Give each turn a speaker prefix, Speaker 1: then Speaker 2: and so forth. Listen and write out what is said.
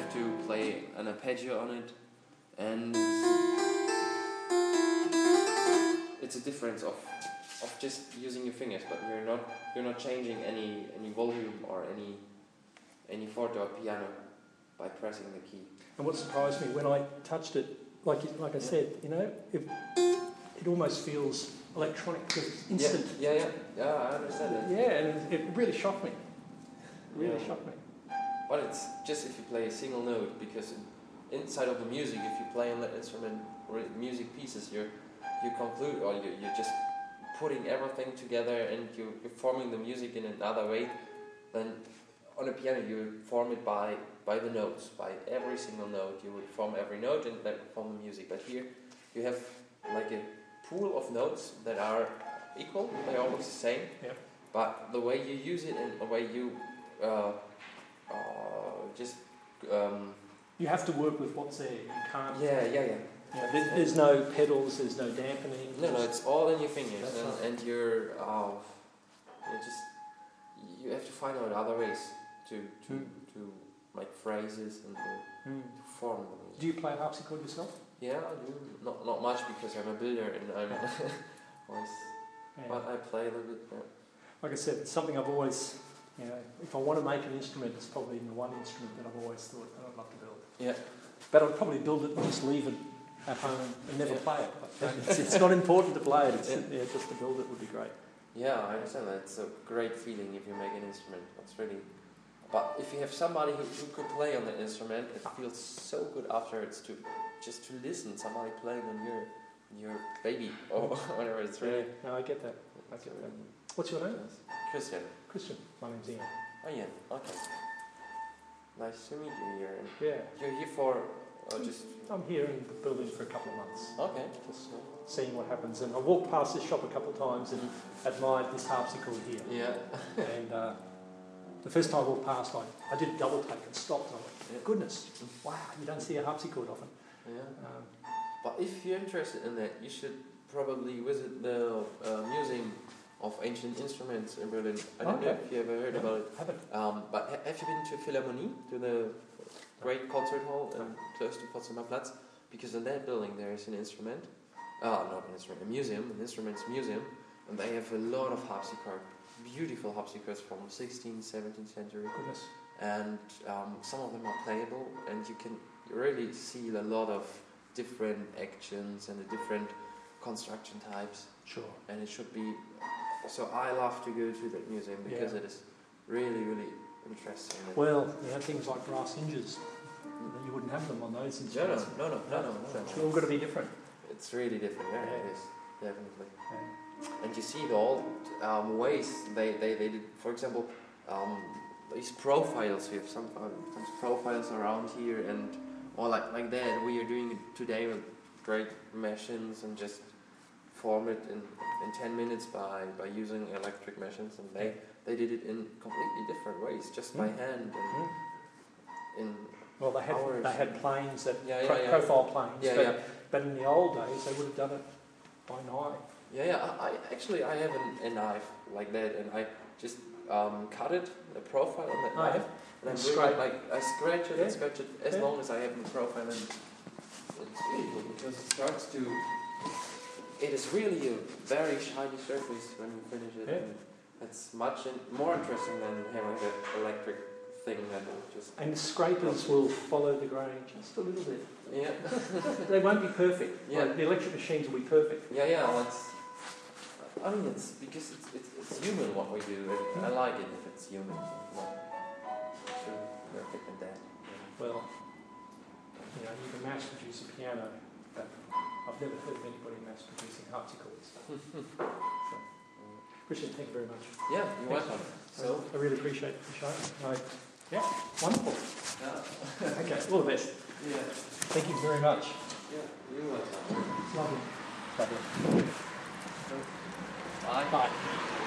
Speaker 1: have to play an arpeggio on it, and it's a difference of just using your fingers, but you're not changing any volume or any forte or piano by pressing the key.
Speaker 2: And what surprised me when I touched it, like I said, it almost feels electronic because it's instant.
Speaker 1: Yeah, I understand it.
Speaker 2: Yeah, and it really shocked me. Shocked me.
Speaker 1: But it's just if you play a single note, because inside of the music, if you play on that instrument or music pieces, you conclude, or you're just putting everything together and you're forming the music in another way. Then on a piano you form it by the notes, by every single note. You would form every note and then form the music. But here you have like a pool of notes that are equal, they're always the same.
Speaker 2: Yeah.
Speaker 1: But the way you use it and the way you
Speaker 2: you have to work with what's there. You can't.
Speaker 1: Yeah.
Speaker 2: There's no pedals. There's no dampening.
Speaker 1: No, it's all in your fingers,
Speaker 2: Right.
Speaker 1: and you have to find out other ways to make phrases and to form the music.
Speaker 2: Do you play harpsichord yourself?
Speaker 1: Yeah, I do. Not much because I'm a builder and I'm always.
Speaker 2: Yeah.
Speaker 1: But I play a little bit. Yeah.
Speaker 2: Like I said, it's something I've always, if I want to make an instrument, it's probably the one instrument that I've always thought that I'd love to build.
Speaker 1: Yeah.
Speaker 2: But I'd probably build it and just leave it at home and never play it. But it's not important to play it. It's just to build it would be great.
Speaker 1: Yeah, I understand that. It's a great feeling if you make an instrument. It's really. But if you have somebody who could play on the instrument, it feels so good afterwards to listen somebody playing on your baby or whatever. It's really.
Speaker 2: No, I get that. What's your name?
Speaker 1: Christian.
Speaker 2: Christian. My name's Ian.
Speaker 1: Oh, Ian. Okay. Nice to meet you here. And
Speaker 2: Yeah.
Speaker 1: you're here for just.
Speaker 2: I'm here in the building for a couple of months.
Speaker 1: Okay.
Speaker 2: Just seeing what happens. And I walked past this shop a couple of times and admired this harpsichord here.
Speaker 1: Yeah.
Speaker 2: And the first time I walked past, I did a double take and stopped. And I went, goodness, wow, you don't see a harpsichord often.
Speaker 1: Yeah. But if you're interested in that, you should probably visit the Museum of Ancient Instruments in Berlin. I don't know if you ever heard about it.
Speaker 2: Haven't.
Speaker 1: But have you been to Philharmonie, to the great concert hall close to Potsdamer Platz? Because in that building there is an instrument, not an instrument, a museum, an instruments museum, and they have a lot of harpsichord, beautiful harpsichords from the 16th, 17th century.
Speaker 2: Goodness.
Speaker 1: And some of them are playable, and you can really see a lot of different actions and the different construction types.
Speaker 2: Sure.
Speaker 1: And it should be. So I love to go to that museum because it is really, really interesting.
Speaker 2: Well, things like brass hinges, you wouldn't have them on those instruments.
Speaker 1: No.
Speaker 2: It's all got to be different.
Speaker 1: It's really different. Yeah, it is definitely.
Speaker 2: Yeah.
Speaker 1: And you see the old ways they did. For example, these profiles. We have some profiles around here, and or like that. We are doing it today with great machines and just form it in 10 minutes by using electric machines, and they did it in completely different ways, just by hand and in
Speaker 2: well, they
Speaker 1: hours.
Speaker 2: had planes that
Speaker 1: profile
Speaker 2: planes, but in the old days they would have done it by knife.
Speaker 1: I have a knife like that, and I just cut it, the profile on that knife, and I scratch it and scratch it as long as I have the profile, and it's beautiful because it starts to. It is really a very shiny surface when you finish it.
Speaker 2: Yeah.
Speaker 1: And it's much more interesting than having that electric thing that will just.
Speaker 2: And scrapers will follow the grain just a little bit.
Speaker 1: Yeah.
Speaker 2: They won't be perfect.
Speaker 1: Yeah.
Speaker 2: Like the electric machines will be perfect.
Speaker 1: Yeah. It's because it's human what we do. And I like it if it's human. Not too perfect and that.
Speaker 2: Well, you can mass produce a piano, but I've never heard of anybody mass producing harpsichords. Christian, thank you very much.
Speaker 1: Yeah, you're welcome.
Speaker 2: So I really appreciate the show. Wonderful.
Speaker 1: Yeah.
Speaker 2: Okay, all the best.
Speaker 1: Yeah.
Speaker 2: Thank you very much.
Speaker 1: Yeah, you're welcome.
Speaker 2: Lovely.
Speaker 1: Bye.
Speaker 2: Bye.